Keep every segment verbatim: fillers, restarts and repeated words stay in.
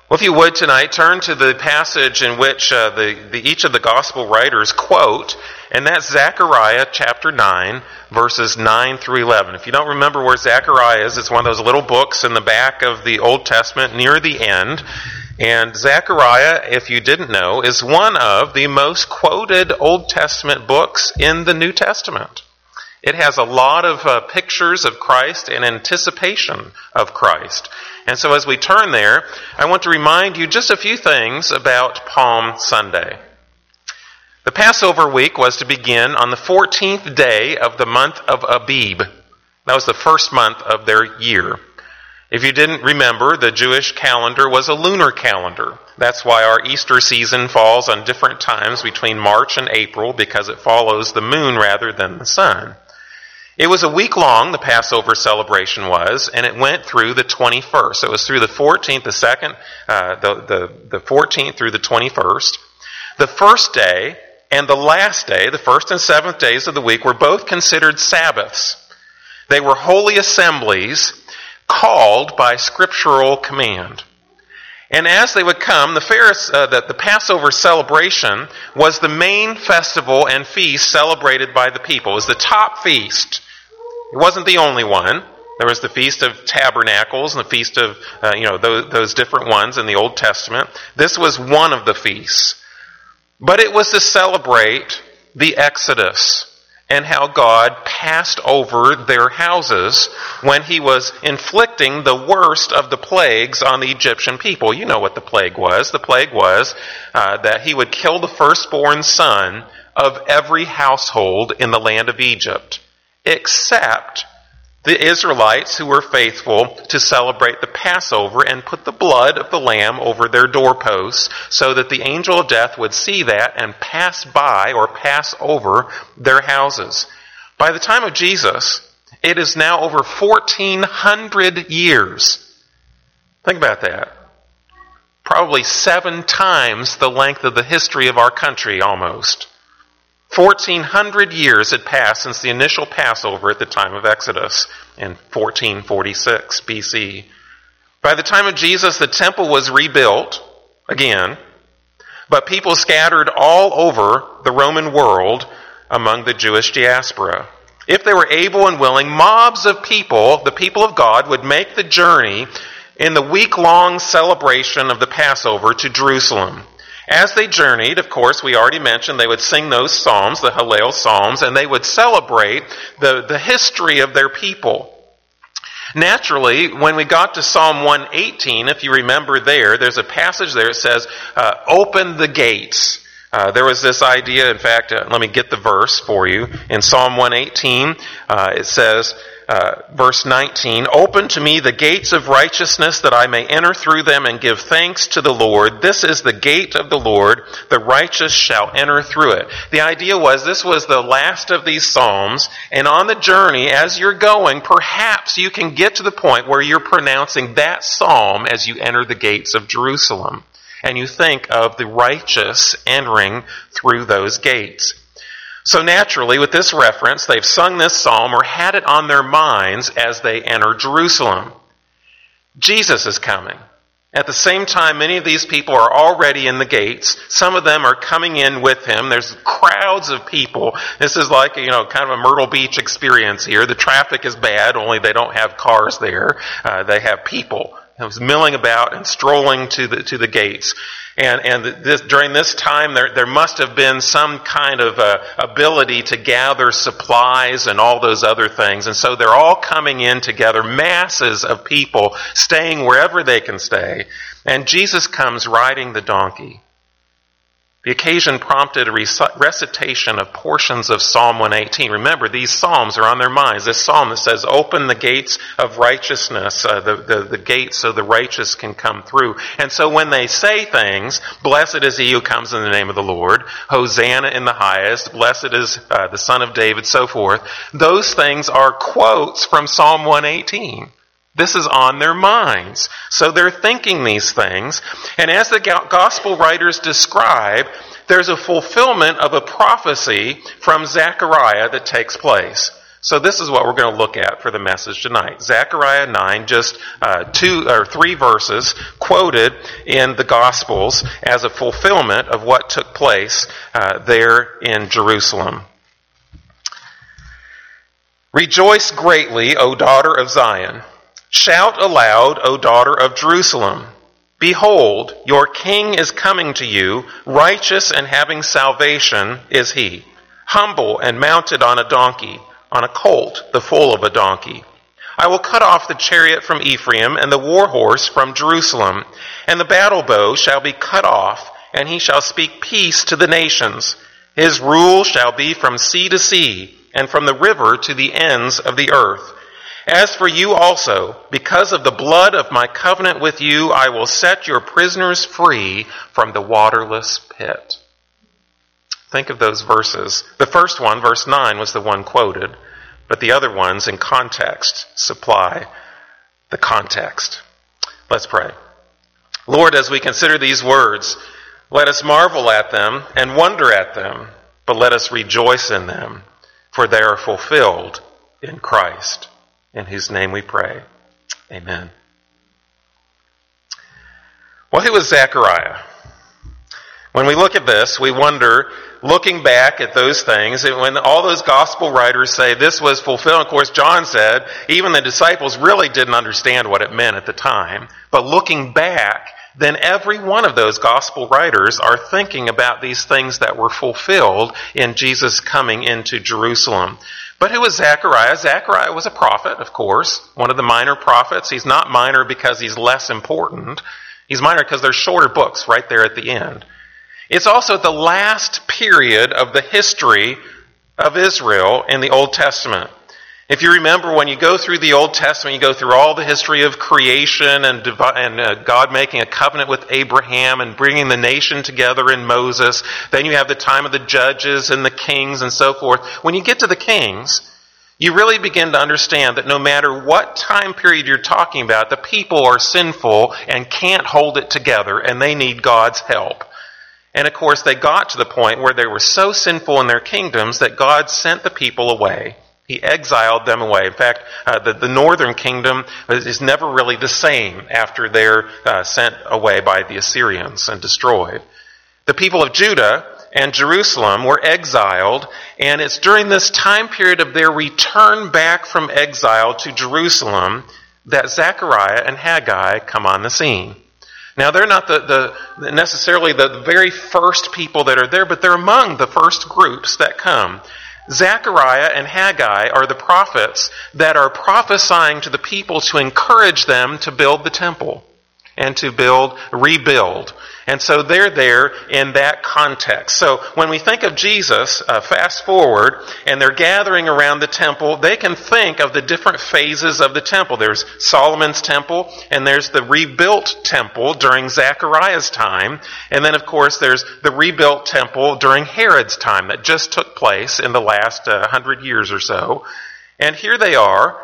Well, if you would tonight, turn to the passage in which uh, the, the each of the gospel writers quote, and that's Zechariah chapter nine, verses nine through eleven. If you don't remember where Zechariah is, it's one of those little books in the back of the Old Testament near the end. And Zechariah, if you didn't know, is one of the most quoted Old Testament books in the New Testament. It has a lot of uh, pictures of Christ and anticipation of Christ. And so as we turn there, I want to remind you just a few things about Palm Sunday. The Passover week was to begin on the fourteenth day of the month of Abib. That was the first month of their year. If you didn't remember, the Jewish calendar was a lunar calendar. That's why our Easter season falls on different times between March and April, because it follows the moon rather than the sun. It was a week long, the Passover celebration was, and it went through the twenty-first. It was through the fourteenth, the second, uh, the, the, the fourteenth through the twenty-first. The first day and the last day, the first and seventh days of the week, were both considered Sabbaths. They were holy assemblies called by scriptural command. And as they would come, the, Pharis, uh, the, the Passover celebration was the main festival and feast celebrated by the people. It was the top feast. It wasn't the only one. There was the Feast of Tabernacles and the Feast of, uh, you know, those, those different ones in the Old Testament. This was one of the feasts. But it was to celebrate the Exodus and how God passed over their houses when he was inflicting the worst of the plagues on the Egyptian people. You know what the plague was. The plague was uh, that he would kill the firstborn son of every household in the land of Egypt, except the Israelites who were faithful to celebrate the Passover and put the blood of the lamb over their doorposts so that the angel of death would see that and pass by or pass over their houses. By the time of Jesus, it is now over fourteen hundred years. Think about that. Probably seven times the length of the history of our country almost. fourteen hundred years had passed since the initial Passover at the time of Exodus in fourteen forty-six B C. By the time of Jesus, the temple was rebuilt again, but people scattered all over the Roman world among the Jewish diaspora. If they were able and willing, mobs of people, the people of God, would make the journey in the week-long celebration of the Passover to Jerusalem. As they journeyed, of course, we already mentioned, they would sing those psalms, the Hallel psalms, and they would celebrate the, the history of their people. Naturally, when we got to Psalm one eighteen, if you remember there, there's a passage there that says, uh, open the gates. Uh, there was this idea, in fact, uh, let me get the verse for you. In Psalm one eighteen, uh, it says, Uh, verse nineteen, open to me the gates of righteousness that I may enter through them and give thanks to the Lord. This is the gate of the Lord. The righteous shall enter through it. The idea was this was the last of these psalms, and on the journey as you're going, perhaps you can get to the point where you're pronouncing that psalm as you enter the gates of Jerusalem. And you think of the righteous entering through those gates. So naturally, with this reference, they've sung this psalm or had it on their minds as they enter Jerusalem. Jesus is coming. At the same time, many of these people are already in the gates. Some of them are coming in with him. There's crowds of people. This is like, you know, kind of a Myrtle Beach experience here. The traffic is bad, only they don't have cars there. Uh, they have people who's milling about and strolling to the to the gates. And and this, during this time, there there must have been some kind of uh, ability to gather supplies and all those other things. And so they're all coming in together, masses of people staying wherever they can stay. And Jesus comes riding the donkey. The occasion prompted a recitation of portions of Psalm one eighteen. Remember, these psalms are on their minds. This psalm that says, open the gates of righteousness, uh, the, the, the gates so the righteous can come through. And so when they say things, blessed is he who comes in the name of the Lord, Hosanna in the highest, blessed is uh, the Son of David, so forth, those things are quotes from Psalm one eighteen. This is on their minds. So they're thinking these things. And as the gospel writers describe, there's a fulfillment of a prophecy from Zechariah that takes place. So this is what we're going to look at for the message tonight. Zechariah nine, just uh, two or three verses quoted in the Gospels as a fulfillment of what took place uh, there in Jerusalem. Rejoice greatly, O daughter of Zion. Shout aloud, O daughter of Jerusalem. Behold, your king is coming to you, righteous and having salvation is he, humble and mounted on a donkey, on a colt, the foal of a donkey. I will cut off the chariot from Ephraim and the war horse from Jerusalem, and the battle bow shall be cut off, and he shall speak peace to the nations. His rule shall be from sea to sea, and from the river to the ends of the earth. As for you also, because of the blood of my covenant with you, I will set your prisoners free from the waterless pit. Think of those verses. The first one, verse nine, was the one quoted, but the other ones in context supply the context. Let's pray. Lord, as we consider these words, let us marvel at them and wonder at them, but let us rejoice in them, for they are fulfilled in Christ, in whose name we pray. Amen. Well, who was Zechariah? When we look at this, we wonder, looking back at those things, and when all those gospel writers say this was fulfilled, of course, John said, even the disciples really didn't understand what it meant at the time. But looking back, then every one of those gospel writers are thinking about these things that were fulfilled in Jesus coming into Jerusalem. But who was Zechariah? Zechariah was a prophet, of course, one of the minor prophets. He's not minor because he's less important. He's minor because there's shorter books right there at the end. It's also the last period of the history of Israel in the Old Testament. If you remember, when you go through the Old Testament, you go through all the history of creation and, and uh, God making a covenant with Abraham and bringing the nation together in Moses. Then you have the time of the judges and the kings and so forth. When you get to the kings, you really begin to understand that no matter what time period you're talking about, the people are sinful and can't hold it together, and they need God's help. And of course, they got to the point where they were so sinful in their kingdoms that God sent the people away. He exiled them away. In fact, uh, the, the northern kingdom is never really the same after they're uh, sent away by the Assyrians and destroyed. The people of Judah and Jerusalem were exiled, and it's during this time period of their return back from exile to Jerusalem that Zechariah and Haggai come on the scene. Now, they're not the, the necessarily the very first people that are there, but they're among the first groups that come. Zechariah and Haggai are the prophets that are prophesying to the people to encourage them to build the temple and to build, rebuild. And so they're there in that context. So when we think of Jesus, uh, fast forward, and they're gathering around the temple, they can think of the different phases of the temple. There's Solomon's temple, and there's the rebuilt temple during Zechariah's time. And then, of course, there's the rebuilt temple during Herod's time that just took place in the last uh, hundred years or so. And here they are,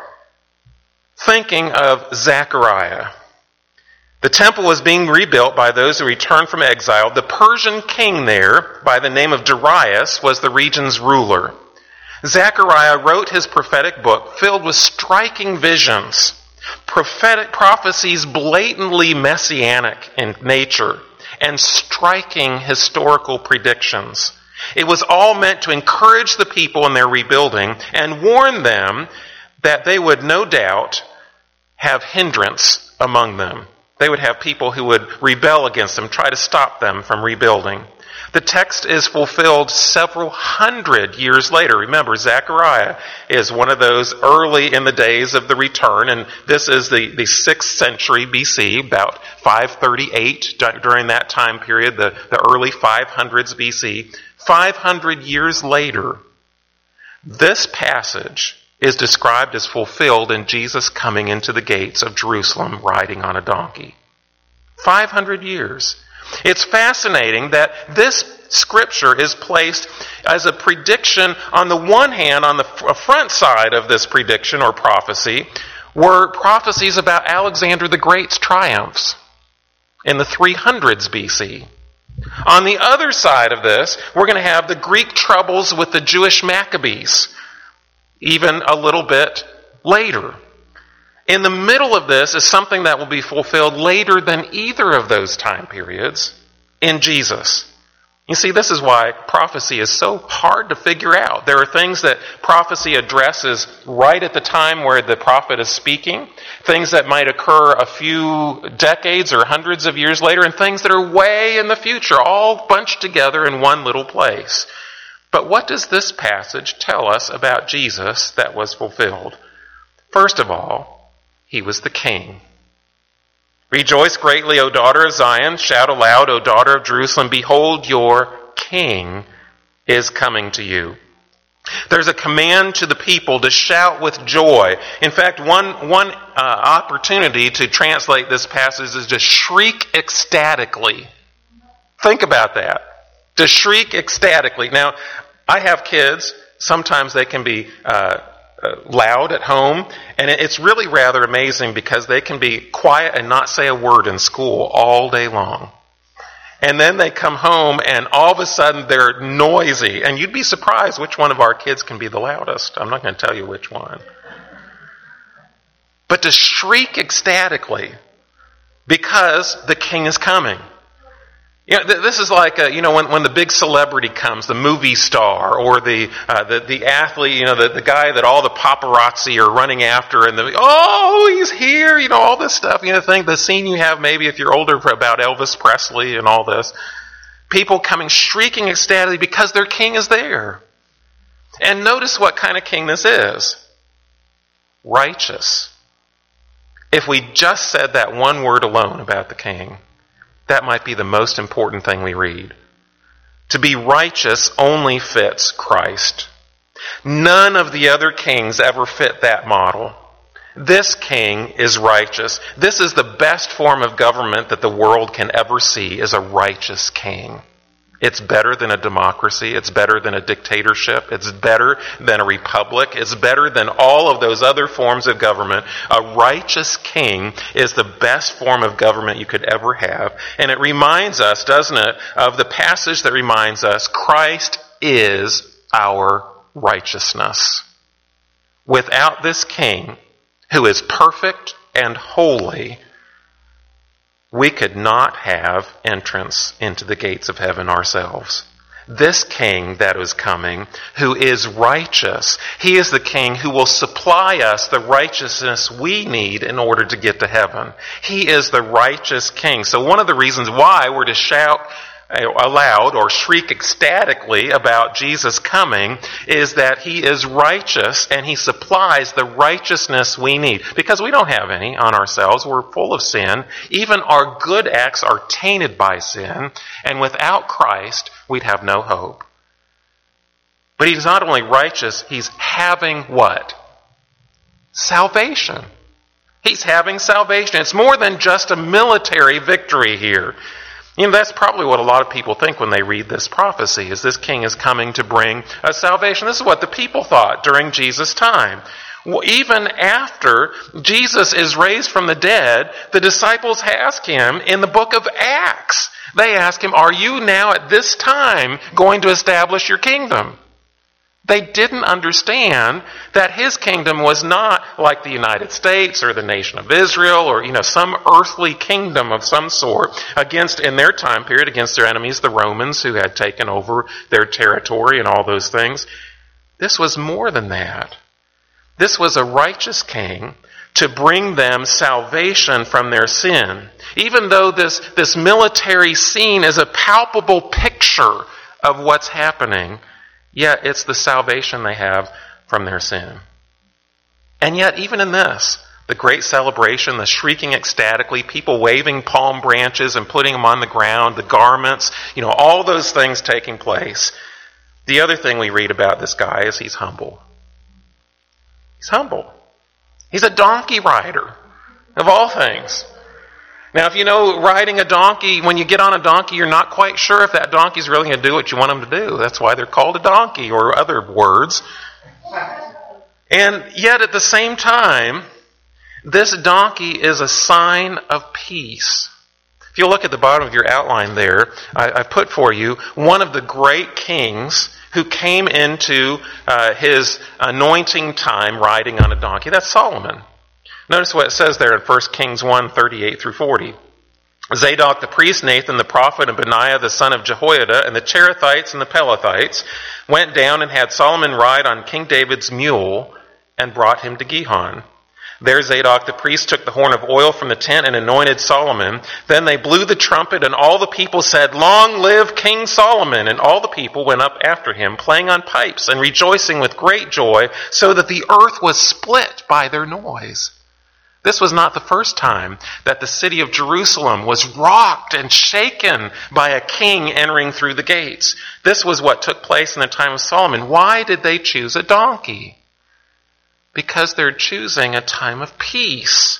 thinking of Zechariah. The temple was being rebuilt by those who returned from exile. The Persian king there, by the name of Darius, was the region's ruler. Zechariah wrote his prophetic book filled with striking visions, prophetic prophecies blatantly messianic in nature, and striking historical predictions. It was all meant to encourage the people in their rebuilding and warn them that they would no doubt have hindrance among them. They would have people who would rebel against them, try to stop them from rebuilding. The text is fulfilled several hundred years later. Remember, Zechariah is one of those early in the days of the return, and this is the, the sixth century B C, about five thirty-eight during that time period, the, the early five hundreds B C. five hundred years later, this passage is described as fulfilled in Jesus coming into the gates of Jerusalem riding on a donkey. five hundred years. It's fascinating that this scripture is placed as a prediction. On the one hand, on the front side of this prediction or prophecy were prophecies about Alexander the Great's triumphs in the three hundreds B C. On the other side of this, we're going to have the Greek troubles with the Jewish Maccabees. even a little bit later. In the middle of this is something that will be fulfilled later than either of those time periods in Jesus. You see, this is why prophecy is so hard to figure out. There are things that prophecy addresses right at the time where the prophet is speaking, things that might occur a few decades or hundreds of years later, and things that are way in the future, all bunched together in one little place. But what does this passage tell us about Jesus that was fulfilled? First of all, he was the king. Rejoice greatly, O daughter of Zion. Shout aloud, O daughter of Jerusalem. Behold, your king is coming to you. There's a command to the people to shout with joy. In fact, one, one uh, opportunity to translate this passage is to shriek ecstatically. Think about that. To shriek ecstatically. Now, I have kids. Sometimes they can be uh, uh, loud at home. And it's really rather amazing because they can be quiet and not say a word in school all day long. And then they come home and all of a sudden they're noisy. And you'd be surprised which one of our kids can be the loudest. I'm not going to tell you which one. But to shriek ecstatically because the king is coming. You know, this is like, a, you know, when, when the big celebrity comes, the movie star or the uh, the, the athlete, you know, the, the guy that all the paparazzi are running after, and the, oh, he's here, you know, all this stuff. You know, the thing, the scene you have maybe if you're older about Elvis Presley and all this. People coming shrieking ecstatically because their king is there. And notice what kind of king this is. Righteous. If we just said that one word alone about the king, that might be the most important thing we read. To be righteous only fits Christ. None of the other kings ever fit that model. This king is righteous. This is the best form of government that the world can ever see, is a righteous king. It's better than a democracy. It's better than a dictatorship. It's better than a republic. It's better than all of those other forms of government. A righteous king is the best form of government you could ever have. And it reminds us, doesn't it, of the passage that reminds us Christ is our righteousness. Without this king, who is perfect and holy, we could not have entrance into the gates of heaven ourselves. This king that is coming, who is righteous, he is the king who will supply us the righteousness we need in order to get to heaven. He is the righteous king. So one of the reasons why we're to shout aloud or shriek ecstatically about Jesus coming is that he is righteous and he supplies the righteousness we need. Because we don't have any on ourselves. We're full of sin. Even our good acts are tainted by sin. And without Christ, we'd have no hope. But he's not only righteous, he's having what? Salvation. He's having salvation. It's more than just a military victory here. You know, that's probably what a lot of people think when they read this prophecy, is this king is coming to bring a salvation. This is what the people thought during Jesus' time. Well, even after Jesus is raised from the dead, the disciples ask him in the book of Acts, they ask him, are you now at this time going to establish your kingdom? They didn't understand that his kingdom was not like the United States or the nation of Israel or, you know, some earthly kingdom of some sort against, in their time period, against their enemies, the Romans, who had taken over their territory and all those things. This was more than that. This was a righteous king to bring them salvation from their sin. Even though this, this military scene is a palpable picture of what's happening, yet it's the salvation they have from their sin. And yet, even in this, the great celebration, the shrieking ecstatically, people waving palm branches and putting them on the ground, the garments, you know, all those things taking place. The other thing we read about this guy is he's humble. He's humble. He's a donkey rider, of all things. Now, if you know riding a donkey, when you get on a donkey, you're not quite sure if that donkey's really going to do what you want him to do. That's why they're called a donkey, or other words. And yet at the same time, this donkey is a sign of peace. If you look at the bottom of your outline there, I, I put for you one of the great kings who came into uh, his anointing time riding on a donkey. That's Solomon. Notice what it says there in First Kings one, thirty-eight through forty. Zadok the priest, Nathan the prophet, and Benaiah the son of Jehoiada, and the Cherethites and the Pelethites went down and had Solomon ride on King David's mule and brought him to Gihon. There Zadok the priest took the horn of oil from the tent and anointed Solomon. Then they blew the trumpet, and all the people said, "Long live King Solomon!" And all the people went up after him, playing on pipes and rejoicing with great joy, so that the earth was split by their noise. This was not the first time that the city of Jerusalem was rocked and shaken by a king entering through the gates. This was what took place in the time of Solomon. Why did they choose a donkey? Because they're choosing a time of peace.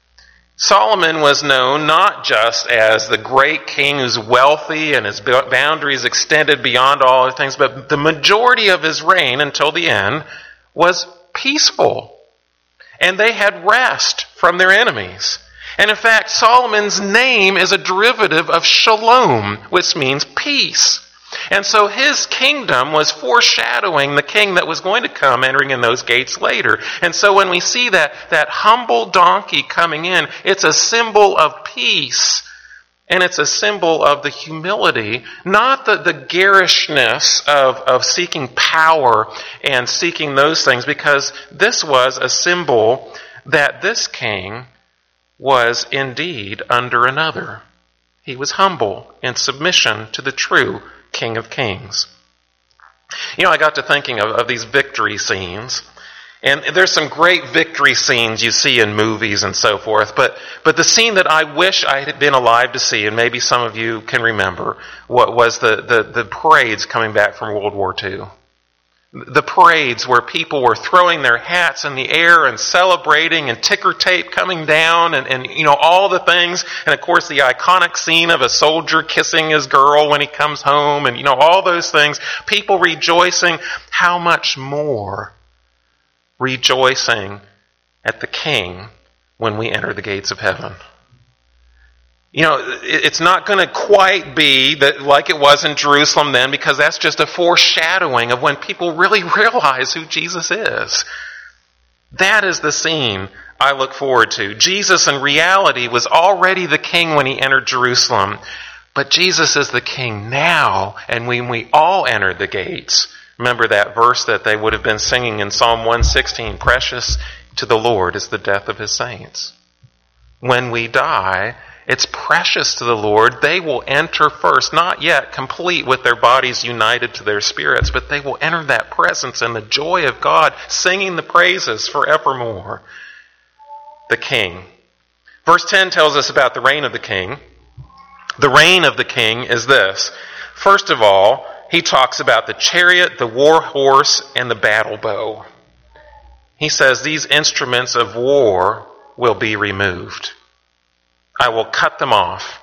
Solomon was known not just as the great king who's wealthy and his boundaries extended beyond all other things, but the majority of his reign until the end was peaceful. And they had rest from their enemies. And in fact, Solomon's name is a derivative of shalom, which means peace. And so his kingdom was foreshadowing the king that was going to come entering in those gates later. And so when we see that, that humble donkey coming in, it's a symbol of peace. And it's a symbol of the humility, not the, the garishness of, of seeking power and seeking those things, because this was a symbol that this king was indeed under another. He was humble in submission to the true King of Kings. You know, I got to thinking of, of these victory scenes. And there's some great victory scenes you see in movies and so forth. But but the scene that I wish I had been alive to see, and maybe some of you can remember, what was the, the, the parades coming back from World War Two. The parades where people were throwing their hats in the air and celebrating, and ticker tape coming down, and, and you know, all the things. And of course the iconic scene of a soldier kissing his girl when he comes home, and you know, all those things. People rejoicing. How much more rejoicing at the King when we enter the gates of heaven? You know, it's not going to quite be that like it was in Jerusalem then, because that's just a foreshadowing of when people really realize who Jesus is. That is the scene I look forward to. Jesus in reality was already the King when he entered Jerusalem, but Jesus is the King now, and when we all enter the gates. Remember that verse that they would have been singing in Psalm one sixteen, "Precious to the Lord is the death of his saints." When we die, it's precious to the Lord. They will enter first, not yet complete with their bodies united to their spirits, but they will enter that presence and the joy of God, singing the praises forevermore. The King. Verse ten tells us about the reign of the King. The reign of the King is this. First of all, he talks about the chariot, the war horse, and the battle bow. He says these instruments of war will be removed. I will cut them off.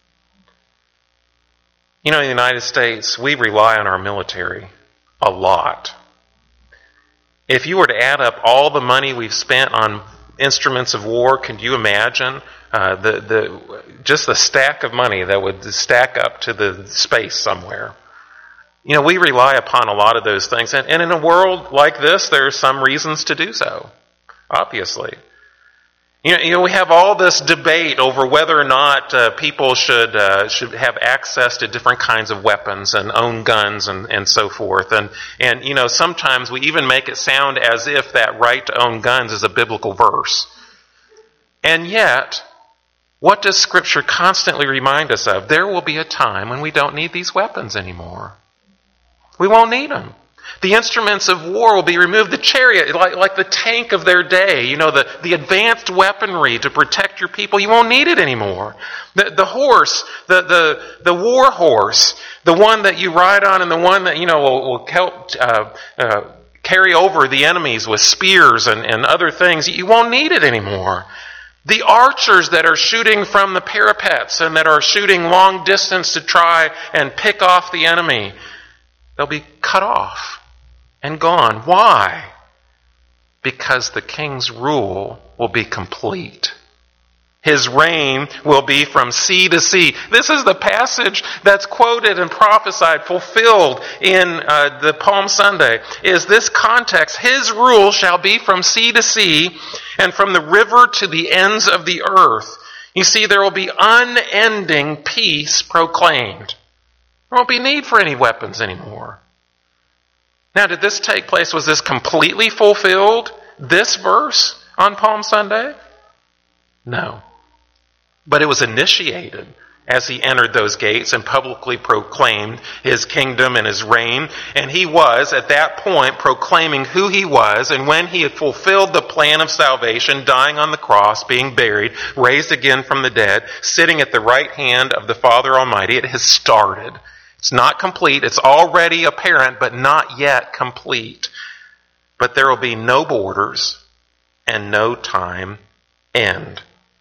You know, in the United States, we rely on our military a lot. If you were to add up all the money we've spent on instruments of war, can you imagine uh, the the just the stack of money that would stack up to the space somewhere? You know, we rely upon a lot of those things. And, and in a world like this, there are some reasons to do so, obviously. You know, you know we have all this debate over whether or not uh, people should uh, should have access to different kinds of weapons and own guns and, and so forth. And, and, you know, sometimes we even make it sound as if that right to own guns is a biblical verse. And yet, what does Scripture constantly remind us of? There will be a time when we don't need these weapons anymore. We won't need them. The instruments of war will be removed. The chariot, like, like the tank of their day, you know, the, the advanced weaponry to protect your people, you won't need it anymore. The, the horse, the, the, the war horse, the one that you ride on and the one that, you know, will, will help uh, uh, carry over the enemies with spears and, and other things, you won't need it anymore. The archers that are shooting from the parapets and that are shooting long distance to try and pick off the enemy, they'll be cut off and gone. Why? Because the King's rule will be complete. His reign will be from sea to sea. This is the passage that's quoted and prophesied, fulfilled in uh, the Palm Sunday. Is this context? His rule shall be from sea to sea and from the river to the ends of the earth. You see, there will be unending peace proclaimed. There won't be need for any weapons anymore. Now, did this take place? Was this completely fulfilled, this verse, on Palm Sunday? No. But it was initiated as he entered those gates and publicly proclaimed his kingdom and his reign. And he was, at that point, proclaiming who he was. And when he had fulfilled the plan of salvation, dying on the cross, being buried, raised again from the dead, sitting at the right hand of the Father Almighty, it has started. It's not complete. It's already apparent, but not yet complete. But there will be no borders and no time end.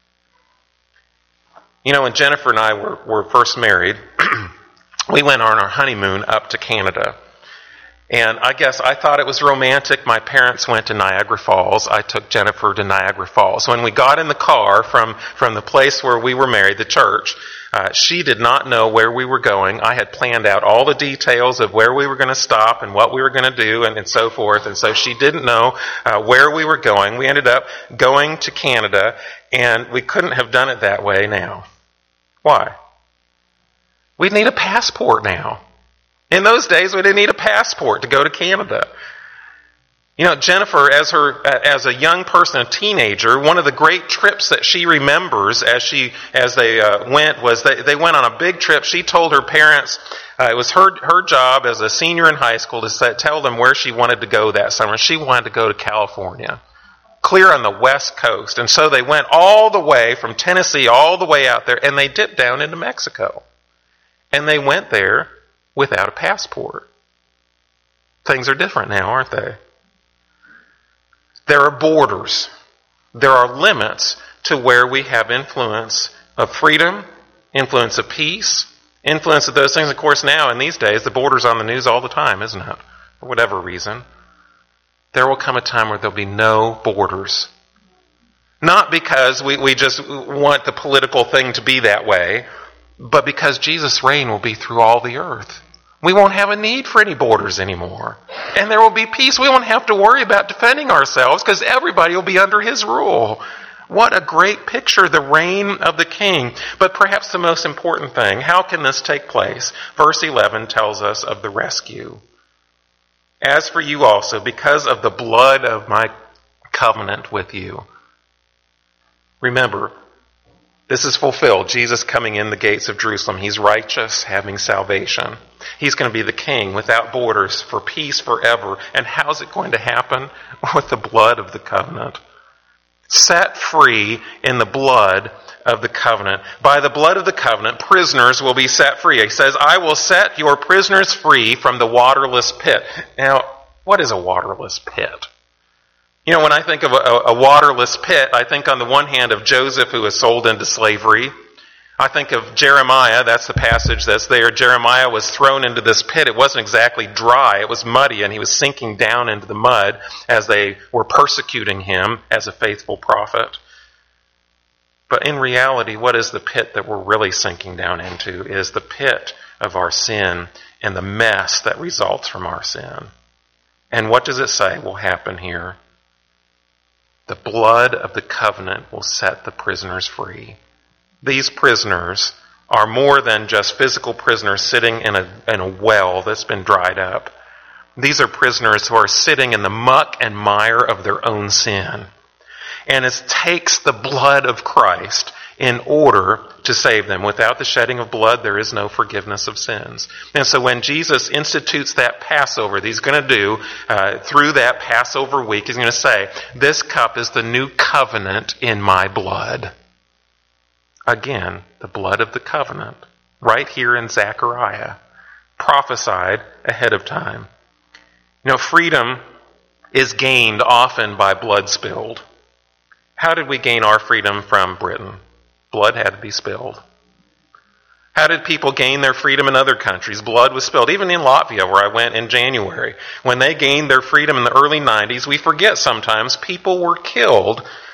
You know, when Jennifer and I were, were first married, we went on our honeymoon up to Canada. And I guess I thought it was romantic. My parents went to Niagara Falls. I took Jennifer to Niagara Falls. When we got in the car from, from the place where we were married, the church, uh, she did not know where we were going. I had planned out all the details of where we were going to stop and what we were going to do and, and so forth. And so she didn't know uh, where we were going. We ended up going to Canada, and we couldn't have done it that way now. Why? We'd need a passport now. In those days, we didn't need a passport to go to Canada. You know, Jennifer, as her as a young person, a teenager, one of the great trips that she remembers as she as they uh, went was they, they went on a big trip. She told her parents uh, it was her her job as a senior in high school to say, tell them where she wanted to go that summer. She wanted to go to California, clear on the west coast. And so they went all the way from Tennessee all the way out there, and they dipped down into Mexico. And they went there without a passport. Things are different now, aren't they? There are borders. There are limits to where we have influence of freedom, influence of peace, influence of those things. Of course, now in these days, the border's on the news all the time, isn't it? For whatever reason. There will come a time where there'll be no borders. Not because we, we just want the political thing to be that way, but because Jesus' reign will be through all the earth. We won't have a need for any borders anymore. And there will be peace. We won't have to worry about defending ourselves because everybody will be under his rule. What a great picture, the reign of the king. But perhaps the most important thing, how can this take place? Verse eleven tells us of the rescue. As for you also, because of the blood of my covenant with you. Remember, this is fulfilled. Jesus coming in the gates of Jerusalem. He's righteous, having salvation. He's going to be the king without borders for peace forever. And how's it going to happen? With the blood of the covenant. Set free in the blood of the covenant. By the blood of the covenant, prisoners will be set free. He says, I will set your prisoners free from the waterless pit. Now, what is a waterless pit? You know, when I think of a, a waterless pit, I think on the one hand of Joseph who was sold into slavery. I think of Jeremiah, that's the passage that's there. Jeremiah was thrown into this pit. It wasn't exactly dry, it was muddy, and he was sinking down into the mud as they were persecuting him as a faithful prophet. But in reality, what is the pit that we're really sinking down into? It is the pit of our sin and the mess that results from our sin. And what does it say will happen here? The blood of the covenant will set the prisoners free. These prisoners are more than just physical prisoners sitting in a, in a well that's been dried up. These are prisoners who are sitting in the muck and mire of their own sin. And it takes the blood of Christ in order to save them. Without the shedding of blood, there is no forgiveness of sins. And so when Jesus institutes that Passover that he's going to do uh, through that Passover week, he's going to say, this cup is the new covenant in my blood. Again, the blood of the covenant, right here in Zechariah, prophesied ahead of time. You know, freedom is gained often by blood spilled. How did we gain our freedom from Britain? Blood had to be spilled. How did people gain their freedom in other countries? Blood was spilled. Even in Latvia, where I went in January, when they gained their freedom in the early nineties, we forget sometimes people were killed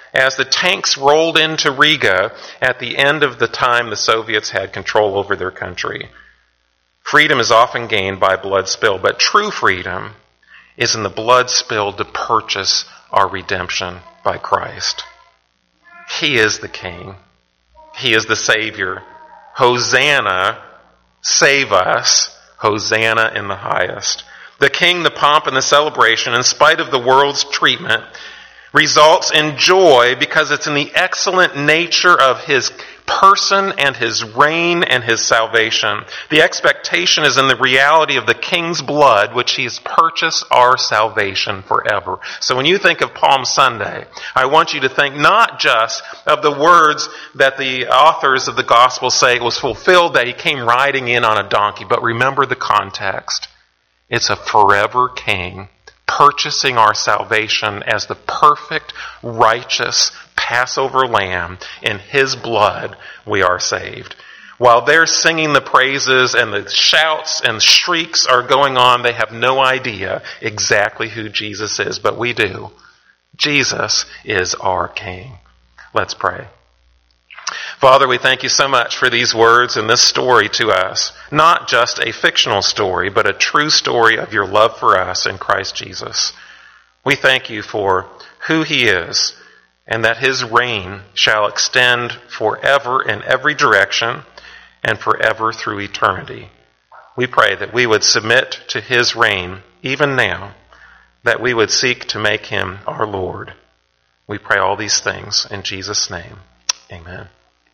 as the tanks rolled into Riga at the end of the time the Soviets had control over their country. Freedom is often gained by blood spilled, but true freedom is in the blood spilled to purchase our redemption by Christ. He is the King. He is the Savior. Hosanna, save us. Hosanna in the highest. The King, the pomp, and the celebration, in spite of the world's treatment, results in joy because it's in the excellent nature of His person and His reign and His salvation. The expectation is in the reality of the King's blood, which He has purchased our salvation forever. So when you think of Palm Sunday, I want you to think not just of the words that the authors of the Gospel say it was fulfilled, that He came riding in on a donkey, but remember the context. It's a forever King purchasing our salvation as the perfect, righteous Passover lamb. In His blood we are saved. While they're singing the praises and the shouts and shrieks are going on, they have no idea exactly who Jesus is, but we do. Jesus is our King. Let's pray. Father, we thank you so much for these words and this story to us. Not just a fictional story, but a true story of your love for us in Christ Jesus. We thank you for who He is, and that His reign shall extend forever in every direction and forever through eternity. We pray that we would submit to His reign even now, that we would seek to make Him our Lord. We pray all these things in Jesus' name. Amen.